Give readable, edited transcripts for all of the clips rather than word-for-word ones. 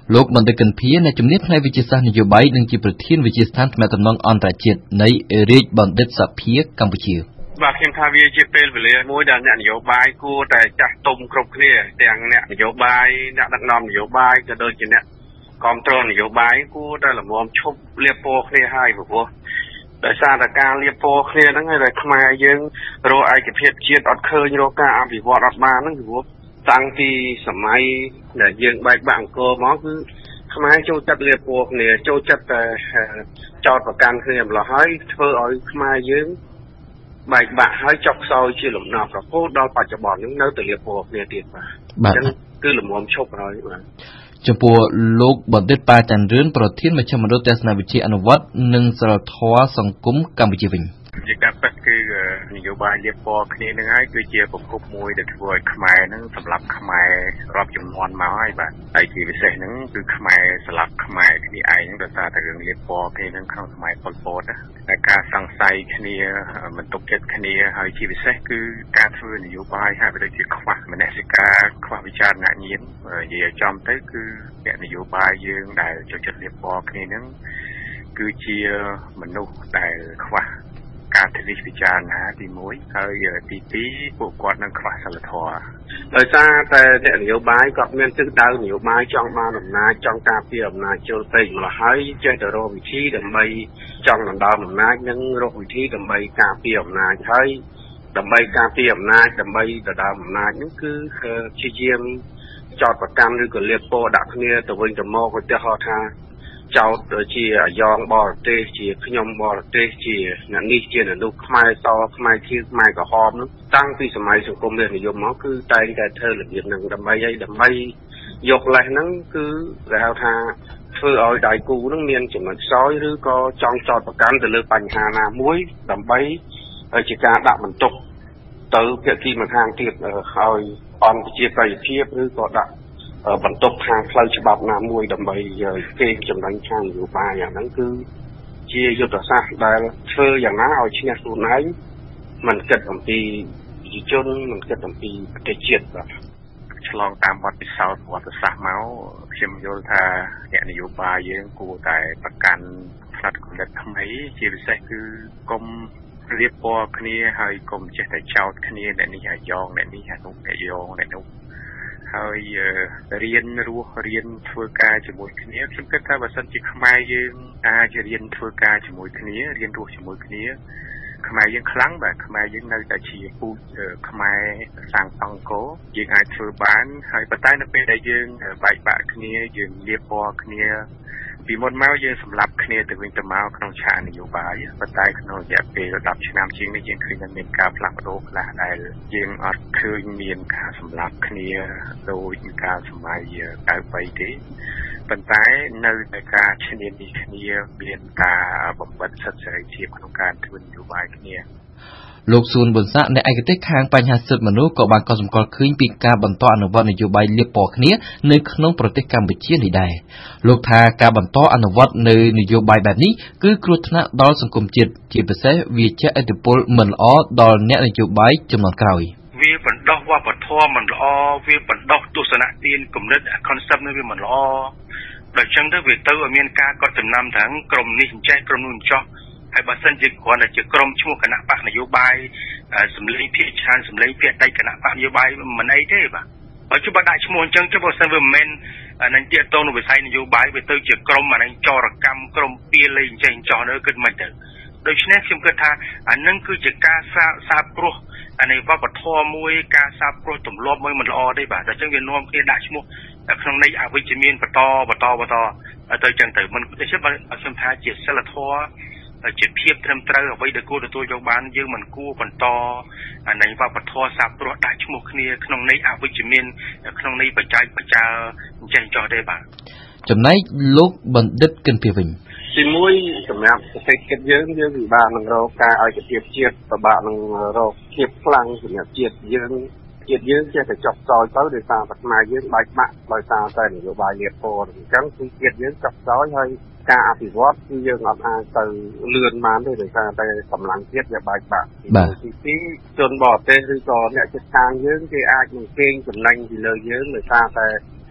លោកបណ្ឌិតកឹមភៀនជំនាញផ្នែកវិទ្យាសាស្ត្រនយោបាយនិងជាប្រធានវិទ្យាស្ថានទំនាក់ទំនងអន្តរជាតិនៃរាជបណ្ឌិតសភាកម្ពុជាបាទខ្ញុំថាវាជាពេលវេលាមួយដែលអ្នកនយោបាយគួរតែចាស់ទុំគ្រប់គ្នាទាំងអ្នកនយោបាយអ្នកដឹកនាំនយោបាយក៏ដូចជាអ្នកគ្រប់គ្រងនយោបាយគួរតែល្មមឈប់លាបពណ៌គ្នាហើយព្រោះដោយសារតែការលាបពណ៌គ្នាហ្នឹងហើយតែខ្មែរយើងរកឯកភាពជាតិអត់ឃើញរកការអភិវឌ្ឍអត់បានហ្នឹងព្រោះតាំងពីសម័យដែលយើងបែកបាក់អង្គរមកគឺខ្មែរចូលចិត្តលាបពណ៌គ្នាចូលចិត្តតែចោតប្រកាន់គ្នាម្ល៉េះហើយធ្វើឲ្យខ្មែរយើងបែកបាក់ហើយចុកខ្សោយជាលំដាប់រហូតដល់បច្ចុប្បន្នហ្នឹងនៅតែលាបពណ៌គ្នាទៀតបាទអញ្ចឹងគឺល្មមឈប់ហើយបាទចំពោះលោកបណ្ឌិតប៉ាច័ន្ទរឿនប្រធានមជ្ឈមណ្ឌលទស្សនវិជ្ជាអនុវត្តនិងសិលធម៌សង្គមកម្ពុជាវិញជាការពិតគឺនយោបាយលាបពណ៌គ្នានឹងហើយគឺជាប្រភពមួយដែលធ្វើឲ្យខ្មែរហ្នឹងសម្រាប់ខ្មែររាប់ចំនួនមកហើយបាទហើយជាពិសេសហ្នឹងគឺខ្មែរស្លាប់ខ្មែរគ្នាឯងហ្នឹងដោយសារតែរឿងលាបពណ៌គ្នាហ្នឹងក្នុងសម័យប៉ុលពតតែការសង្ស័យគ្នាមិនទុកចិត្តគ្នាហើយជាពិសេសគឺការធ្វើនយោបាយហើយដូចជាខ្វះមនសិការខ្វះវិចារណញ្ញាណនិយាយចំទៅគឺអ្នកនយោបាយយើងដែលចូលចិត្តលាបពណ៌គ្នាហ្នឹងគឺជាមនុស្សដែលខ្វះការទិនិចារណាទី1ហើយទី2ពួកគាត់នឹងខ្វះសិលធម៌ដោយសារតែអ្នកនយោបាយគាត់មានទិសដៅនយោបាយចង់បានអំណាចចង់ការពារអំណាចចូលពេកម្ល៉េះហើយចេះតែរកវិធីដើម្បីចង់ដណ្ដើមអំណាចនិងរកវិធីដើម្បីការពារអំណាចហើយដើម្បីការពារអំណាចដើម្បីដណ្ដើមអំណាចហ្នឹងគឺព្យាយាមចោតប្រកាន់ឬក៏លាបពណ៌ដាក់គ្នាទៅវិញទៅមកឧទាហរណ៍ថាចោតជាអាយ៉ងបរទេសជាខ្ញុំបរទេសជាអ្នកនេះជាអ្នកនោះខ្មែរសខ្មែរខៀវខ្មែរក្រហមនោះតាំងពីសម័យសង្គមរាស្ត្រនិយមមកគឺតែងតែធ្វើរបៀបហ្នឹងដើម្បីយកលេសហ្នឹងគឺគេហៅថាធ្វើឲ្យដៃគូហ្នឹងមានចំណុចខ្សោយឬក៏ចង់ចោតប្រកាន់ទៅលើបញ្ហាណាមួយដើម្បីជាការដាក់បន្ទុកទៅភាគីម្ខាងទៀតឲ្យអន្តរជាតិប្រតិភិបឬក៏ដាក់បន្ទុកខាងផ្លូវច្បាប់ណាមួយដើម្បីគេចំណេញខាងនយោបាយយ៉ាងហ្នឹងគឺជាយុទ្ធសាស្ត្រដែលធ្វើយ៉ាងណាឲ្យឈ្នះខ្លួនឯងមិនគិតអំពីប្រជាជនមិនគិតអំពីប្រទេសជាតិបាទឆ្លងតាមវត្តពិសោធន៍វត្តសាស្ត្រមកខ្ញុំយល់ថាអ្នកនយោបាយយើងគួរតែប្រកាន់ផ្នែកគំនិតថ្មីជាពិសេសគឺកុំរៀបពណ៌គ្នាហើយកុំចេះតែចោទគ្នាអ្នកនេះអាយ៉ងអ្នកនេះអានោះអ្នកយ៉ងអ្នកនោះហើយរៀនរស់រៀនធ្វើការជាមួយគ្នាខ្ញុំគិតថាបើសិនជាខ្មែរយើងអាចរៀនធ្វើការជាមួយគ្នារៀនរស់ជាមួយគ្នាខ្មែរយើងខ្លាំងបាទខ្មែរយើងនៅតែជាពូជខ្មែរសាងសង់កោយើងអាចធ្វើបានហើយប៉ុន្តែនៅពេលដែលយើងបែកបាក់គ្នាយើងលៀបពណ៌គ្នាពីមុនមកយើងសម្លាប់គ្នាទៅវិញទៅមកក្នុងឆាកនយោបាយប៉ុន្តែក្នុងរយៈពេល10ឆ្នាំជាងនេះយើងឃើញថាមានការផ្លាស់ប្ដូរខ្លះដែលយើងអត់ឃើញមានការសម្លាប់គ្នាដោយការសម័យ93ទេប៉ុន្តែនៅតែការឈ្នានីសគ្នាមានការបំបត្តិសិទ្ធិសេរីភាពក្នុងការធ្វើនយោបាយគ្នាលោកសួនប៊ុនសាក់អ្នកឯកទេសខាងបញ្ហាសិទ្ធិមនុស្សក៏បានកត់សម្គាល់ឃើញពីការបន្តអនុវត្តនយោបាយលាបពណ៌គ្នានៅក្នុងប្រទេសកម្ពុជានេះដែរលោកថាការបន្តអនុវត្តនៅនយោបាយបែបនេះគឺគ្រោះថ្នាក់ដល់សង្គមជាតិជាពិសេសវាជះឥទ្ធិពលមិនល្អដល់អ្នកនយោបាយជំនាន់ក្រោយវាបណ្ដោះវប្បធម៌មិនល្អវាបណ្ដោះទស្សនៈទានគំនិត concept នេះវាមិនល្អដល់ចឹងទៅវាទៅឲ្យមានការកត់ចំណាំថាក្រុមនេះអញ្ចេះក្រុមនោះអញ្ចោះហើយបើសិនជាគ្រាន់តែជាក្រុមឈ្មោះគណៈបកនយោបាយសម្លេងភាគច្រើនសម្លេងភាគតិចគណៈបកនយោបាយមិនអីទេបាទបើជួបដាក់ឈ្មោះអញ្ចឹងចុះបើសិនវាមិនមែននឹងទាក់ទងនឹងវិស័យនយោបាយវាទៅជាក្រុមអានឹងចរកម្មក្រុមពៀលអីអញ្ចឹងចោះនៅគិតមិនទៅដូច្នេះខ្ញុំគិតថាអានឹងគឺជាការសាបព្រោះអានេះវប្បធម៌មួយការសាបព្រោះទម្លាប់មួយមិនល្អទេបាទតែអញ្ចឹងវានាំគ្នាដាក់ឈ្មោះក្នុងន័យអវិជ្ជមានបន្តទៅចឹងទៅមិនដូចជាខ្ញុំថាជាសិលធម៌ជាភាពត្រឹមត្រូវអ្វីដែលគួរទទួលយកបានយើងមិនគួរបន្តអានៃវប្បធម៌សាបព្រោះដាក់ឈ្មោះគ្នាក្នុងន័យអវិជ្ជមានក្នុងន័យបច្ចេកបច្ចាអញ្ចឹងចោះទេបាទចំណែកលោកបណ្ឌិតកិនភីវិញទី1សម្រាប់ប្រទេសជាតិយើងពិបាកនឹងរកការឯកភាពជាតិពិបាកនឹងរកភាពខ្លាំងសម្រាប់ជាតិយើងចេះតែចុះខ្សោយទៅដោយសារតែខ្មែរយើងបែកបាក់ដោយសារតែនយោបាយលាបពណ៌អញ្ចឹងគឺជាតិយើងចុះខ្សោយហើយការអភិវឌ្ឍគឺយើងអត់អាចទៅលឿនបានទេដោយសារតែកម្លាំងជាតិវាបែកបាក់ទី2ជនបរទេសឬក៏អ្នកជិតខាងយើងគេអាចនឹងកេងចំណេញពីលើយើងដោយសារតែ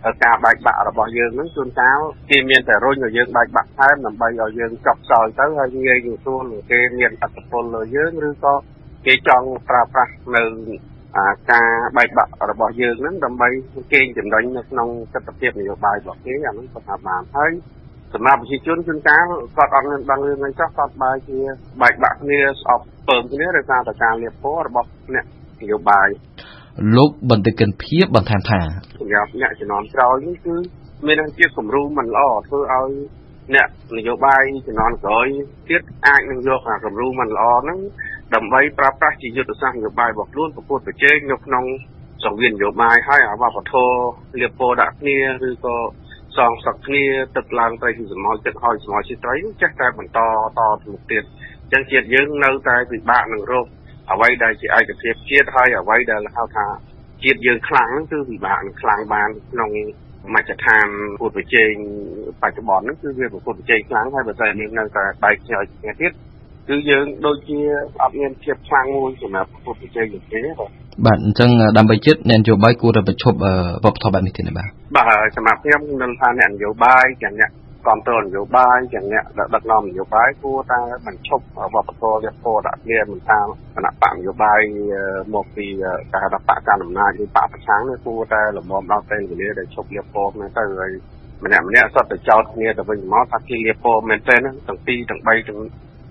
ការបែកបាក់របស់យើងហ្នឹងជួនកាលគេមានតែរុញឲ្យយើងបែកបាក់ថែមដើម្បីឲ្យយើងចប់សោយទៅហើយងាយនឹងសួរគេមានអត្តពលលើយើងឬក៏គេចង់ប្រើប្រាស់នៅការបែកបាក់របស់យើងហ្នឹងដើម្បីគេចំណេញនៅក្នុងទស្សនវិជ្ជានយោបាយរបស់គេអាហ្នឹងគាត់ថាបានហើយសម្រាប់ប្រជាជនជួនកាលគាត់អត់មានដឹងរឿងអីចោះគាត់បែរជាបែកបាក់គ្នាស្អប់ពើមគ្នាដោយសារតែការលៀបពណ៌របស់អ្នកនយោបាយលោកបន្តិកិនភាពបន្ថែមថាសម្រាប់អ្នកជំនាន់ក្រោយនេះគឺមានជាគំរូមិនល្អធ្វើឲ្យអ្នកនយោបាយជំនាន់ក្រោយទៀតអាចនឹងយកគំរូមិនល្អហ្នឹងដើម្បីប្រើប្រាស់ជាយុទ្ធសាស្ត្រនយោបាយរបស់ខ្លួនប្រកួតប្រជែងនៅក្នុងសង្វៀននយោបាយហើយវប្បធម៌លៀបពណ៌ដាក់គ្នាឬក៏សងសឹកគ្នាទឹកឡើងទៅជាសមោចទឹកហើយសមោចជាត្រីចេះតែបន្តតទៅមុខទៀតអញ្ចឹងជាតិយើងនៅតែពិបាកនឹងរកអ្វីដែលជាឯកភាពជាតិហើយអ្វីដែលហៅថាជាតិយើងខ្លាំងហ្នឹងគឺពិបាកនឹងខ្លាំងបានក្នុងមជ្ឈដ្ឋានប្រកួតប្រជែងបច្ចុប្បន្នហ្នឹងគឺវាប្រកួតប្រជែងខ្លាំងហើយបើតែយើងនៅតែបែកគ្នាទៀតគឺយើងដូចជាអត់មានភាពខ្លាំងមួយសម្រាប់ប្រកួតប្រជែងទេបាទអញ្ចឹងដើម្បីជាតិអ្នកនយោបាយគួរតែបញ្ឈប់វប្បធម៌បែបនេះទេបាទសម្រាប់ខ្ញុំនឹងថាអ្នកនយោបាយទាំងអ្នកគ្រប់គ្រងនយោបាយទាំងអ្នកដឹកនាំនយោបាយគួរតែបញ្ឈប់វប្បធម៌លៀបពណ៌ដាក់គ្នាមិនថាគណៈបកនយោបាយមកពីការរដ្ឋបកកណ្ដាលអំណាចឬបកប្រឆាំងនេះគួរតែលំមដល់ពេលវេលាដែលឈប់លៀបពណ៌ហ្នឹងទៅហើយម្នាក់សុទ្ធតែចោទគ្នាទៅវិញមកថាគេលៀបពណ៌មែនទេហ្នឹងទាំង2ទាំង3ទាំង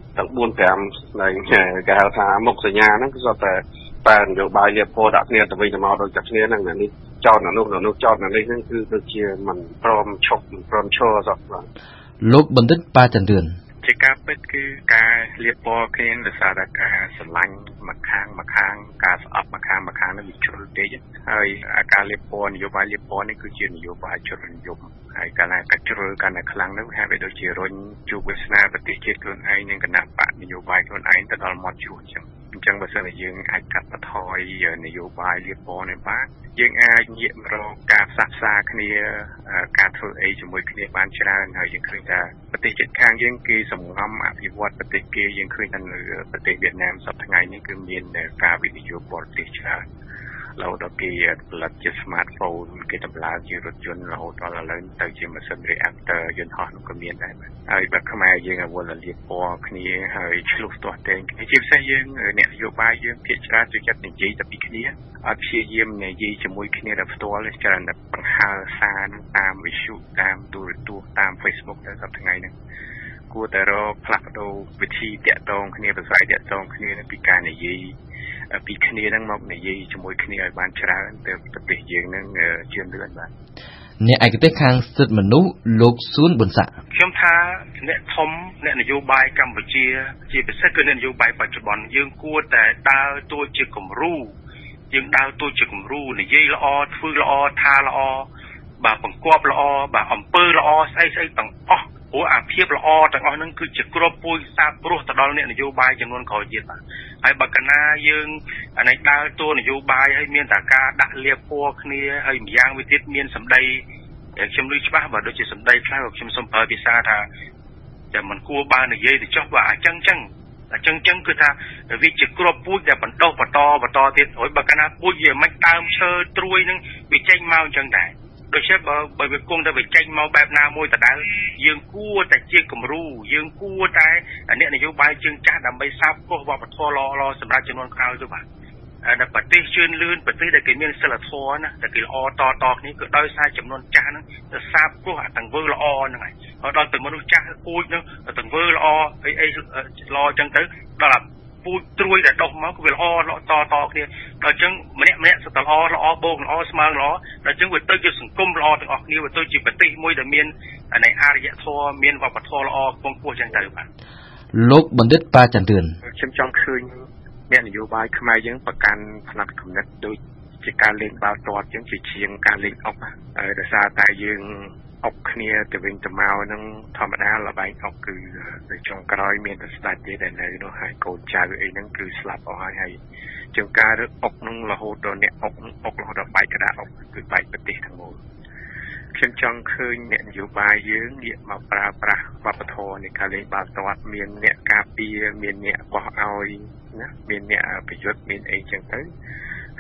4 5នៃគេហៅថាមុខសញ្ញាហ្នឹងគឺសុទ្ធតែតែនយោបាយលៀបពណ៌ដាក់គ្នាទៅវិញទៅមកដូចតែគ្នាហ្នឹងនេះចោទនោះចោទនេះហ្នឹងគឺដូចជាមិនព្រមឈប់មិនព្រមឈរសោះបាទលោកបណ្ឌិតប៉ាចន្ទឿនជាការពិតគឺការលៀបពណ៌គ្នាដោយសារតែការស្រឡាញ់ម្ខាងការស្អប់ម្ខាងនឹងវាជ្រុលពេកហើយការលៀបពណ៌នយោបាយលៀបពណ៌នេះគឺជានយោបាយជ្រុលនិយមហើយកាលណាកាជ្រុលកាន់តែខ្លាំងនោះហាក់បីដូចជារុញជួបវាសនាប្រទេសជាតិខ្លួនឯងនិងគណៈបកនយោបាយខ្លួនឯងទៅដល់មាត់ជួរអញ្ចឹងបើសិនជាយើងអាចកាត់បន្ថយនយោបាយលៀបពណ៌នេះបានយើងអាចងាករកការផ្សះផ្សាគ្នាការធ្វើអីជាមួយគ្នាបានច្រើនហើយយើងឃើញថាប្រទេសជិតខាងយើងគេសម្ងំអភិវឌ្ឍប្រទេសគេយើងឃើញថានៅប្រទេសវៀតណាមសប្តាហ៍ថ្ងៃនេះគឺមានការវិនិយោគបរទេសច្រើនរហូតដល់គេផលិតជា smartphone គេតម្លើងជារថយន្តរហូតដល់ឥឡូវទៅជាម៉ាស៊ីន reactor យន្តហោះនោះក៏មានដែរហើយបើខ្មែរយើងអវល់លៀបពណ៌គ្នាហើយឆ្លុះទាស់តែងគ្នាជាពិសេសយើងអ្នកនយោបាយយើងភាគច្រើនចូលចិត្តនិយាយតែពីគ្នាអត់ព្យាយាមនិយាយជាមួយគ្នាដោយផ្ទាល់ទេច្រើនតែបង្ហើរសារតាមវិទ្យុតាមទូរទស្សន៍តាម Facebook ទៅសប្តាហ៍ថ្ងៃហ្នឹងគួរតែរកផ្លាស់ប្ដូរវិធីតាក់ទងគ្នាប្រស័យតាក់ទងគ្នាពីការនិយាយពីគ្នាហ្នឹងមកនិយាយជាមួយគ្នាឲ្យបានច្រើនទៅប្រទេសយើងហ្នឹងជឿនលឿនបាទអ្នកឯកទេសខាងសិទ្ធិមនុស្សលោកសួនប៊ុនសាក់ខ្ញុំថាអ្នកធំអ្នកនយោបាយកម្ពុជាជាពិសេសគឺអ្នកនយោបាយបច្ចុប្បន្នយើងគួរតែដើរតួជាគំរូយើងដើរតួជាគំរូនិយាយល្អធ្វើល្អថាល្អបាទបង្គាប់ល្អបាទអំពើល្អស្អីទាំងអស់ព្រោះអាភាពល្អទាំងអស់ហ្នឹងគឺជាគ្រាប់ពូជសាបព្រោះទៅដល់អ្នកនយោបាយចំនួនក្រោយទៀតបាទហើយបើកាលណាយើងអានេះដើរតួនយោបាយហើយមានតែការដាក់លៀបពណ៌គ្នាហើយម្យ៉ាងវិញទៀតមានសម្ដីខ្ញុំឮច្បាស់បាទដូចជាសម្ដីខ្លះខ្ញុំសូមប្រើភាសាថាតែមិនគួរបាននិយាយទៅចុះបាទអញ្ចឹងគឺថាវាជាគ្រាប់ពូជដែលបន្តទៀតហើយបើកាលណាពូជវាមិនដើមឈើត្រួយនឹងវាចេញមកអញ្ចឹងដែរដូច្នេះបើវាគង់តែវាចេញមកបែបណាមួយដដែលយើងគួរតែជាគំរូយើងគួរតែអ្នកនយោបាយជើងចាស់ដើម្បីសាបព្រោះវប្បធម៌ល្អសម្រាប់ចំនួនក្រោយទៅបាទដែលប្រទេសជឿនលឿនប្រទេសដែលគេមានសិលធម៌ណាដែលគេល្អតគ្នាគឺដោយសារចំនួនចាស់ហ្នឹងទៅសាបព្រោះអាទាំងធ្វើល្អហ្នឹងហើយដល់ទៅមនុស្សចាស់ពូជហ្នឹងទាំងធ្វើល្អអីល្អអញ្ចឹងទៅដល់ពូជត្រួយដែលដុះមកគឺវាល្អតគ្នាដល់អញ្ចឹងម្នាក់សតល្អបូកល្អស្មើល្អដល់អញ្ចឹងវាទៅជាសង្គមល្អទាំងអស់គ្នាវាទៅជាប្រទេសមួយដែលមាននៃអរិយធម៌មានវប្បធម៌ល្អខ្ពង់ខ្ពស់អញ្ចឹងទៅបាទលោកបណ្ឌិតប៉ាចន្ទឿនខ្ញុំចង់ឃើញអ្នកនយោបាយខ្មែរយើងប្រកាន់ផ្នែកគំនិតដូចជាការលេងបាល់ទាត់អញ្ចឹងជាជាងការលេងអុកដោយសារតែយើងអុកគ្នាទៅវិញទៅមកហ្នឹងធម្មតាល្បែងអុកគឺនៅចុងក្រោយមានតែស្ដេចទេដែលនៅនោះហើយកូនចៅអីហ្នឹងគឺស្លាប់អស់ហើយជាងការរឹកអុកហ្នឹងរហូតដល់អ្នកអុករហូតដល់បែកក្តារអុកគឺបែកប្រទេសទាំងមូលខ្ញុំចង់ឃើញអ្នកនយោបាយយើងងាកមកប្រើប្រាស់វប្បធម៌នៃការលេងបាល់ទាត់មានអ្នកការពារមានអ្នកបោះឲ្យណាមានអ្នកប្រយុទ្ធមានអីចឹងទៅហ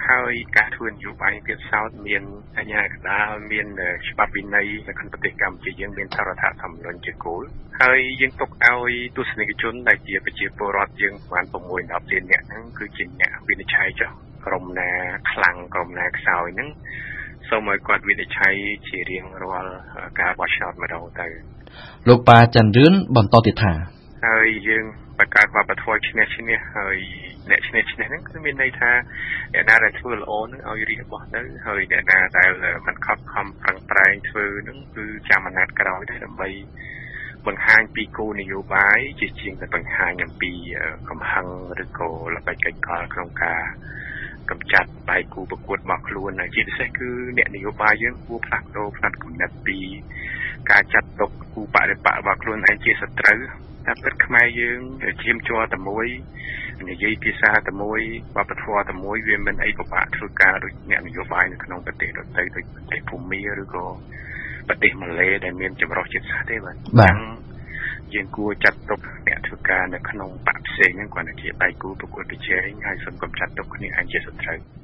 ហើយការធ្វើនយោបាយទៀតសោតមានអញ្ញាកណ្ដាលមានច្បាប់វិន័យនៅក្នុងប្រទេសកម្ពុជាយើងមានរដ្ឋធម្មនុញ្ញជាគោលហើយយើងទុកឲ្យទស្សនិកជនដែលជាប្រជាពលរដ្ឋយើងប្រហែល6-10លាននាក់ហ្នឹងគឺជាអ្នកវិនិច្ឆ័យចុះក្រុមណាខ្លាំងក្រុមណាខ្សោយហ្នឹងសូមឲ្យគាត់វិនិច្ឆ័យជារៀងរាល់ការបោះឆ្នោតម្ដងទៅលោកប៉ាច័ន្ទរឿនបន្តទៀតថាហើយយើងបង្កើតវប្បធម៌ឈ្នះហើយអ្នកឈ្នះហ្នឹងគឺមានន័យថាអ្នកណាដែលធ្វើល្អហ្នឹងឲ្យរៀបរបស់ទៅហើយអ្នកណាដែលមិនខំប្រឹងប្រែងធ្វើហ្នឹងគឺចាំអាណត្តិក្រោយទៅដើម្បីបង្ហាញពីគោលនយោបាយជាជាងតែបង្ហាញអំពីកំហឹងឬក៏ល្បិចកលក្នុងការកម្ចាត់បែកគូប្រកួតរបស់ខ្លួនជាពិសេសគឺអ្នកនយោបាយយើងគួរផ្លាស់ប្ដូរផ្នត់គំនិតពីការចាត់ទុកគូបរិបករបស់ខ្លួនឯងជាសត្រូវតែពិតខ្មែរយើងឈាមជ័រតែមួយនិយាយភាសាតែមួយវប្បធម៌តែមួយវាមិនអីពិបាកធ្វើការដូចអ្នកនយោបាយនៅក្នុងប្រទេសដទៃដូចប្រទេសភូមាឬក៏ប្រទេសម៉ាឡេដែលមានចម្រុះជាតិសាសន៍ទេបាទយើងគួរចាត់ទុកអ្នកធ្វើការនៅក្នុងបកផ្សេងហ្នឹងគាត់ជាដៃគូប្រកួតប្រជែងហើយសូមកំចាត់ទុកគ្នាឯងជាសត្រូវ